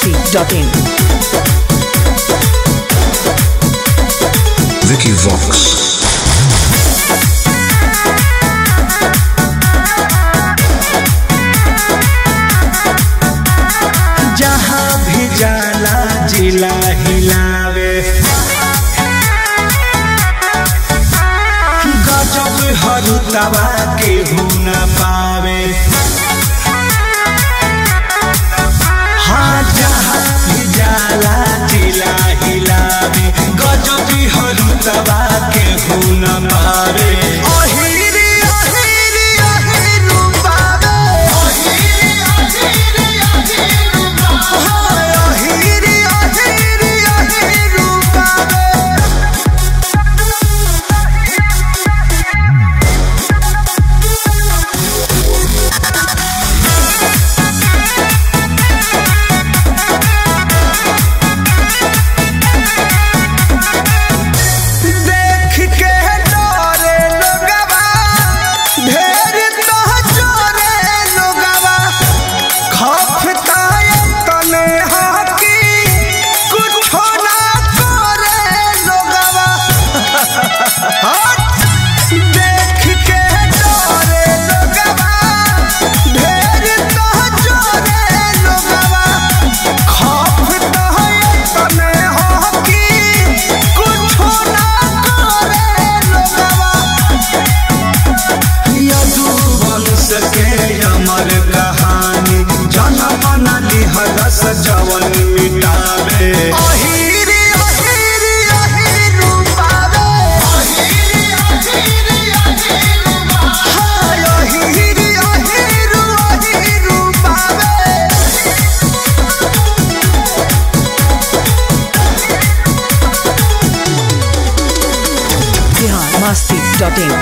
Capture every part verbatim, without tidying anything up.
masti dot in. Vicky Vox. जहाँ भी जाला जिला हिलावे, गजब हरुतवा के न पावे। हाँ जहाँ भी जाला जिला हिलावे, गजब हरुतवा के न पावे। जवन मिटावे अहिरी अहिरी अहिरू पावे, अहिरी अहिरी अहिरू पावे, अहिरी अहिरू अहिरू पावे। Bihar masti dot in.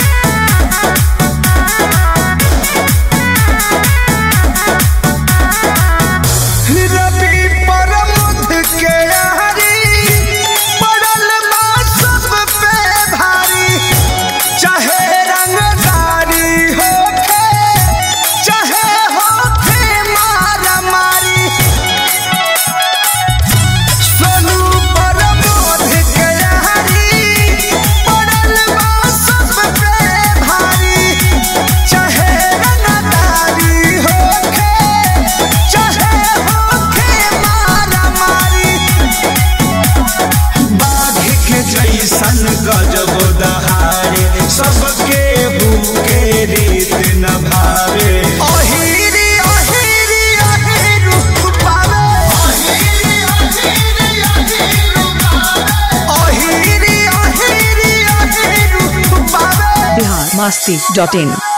गजब दहाड़े सबके भूखे रीत न भावे। अहिरी अहिरी अहिरू पावे, अहिरी अहिरी अहिरू पावे, अहिरी अहिरी अहिरू पावे। Bihar masti dot in.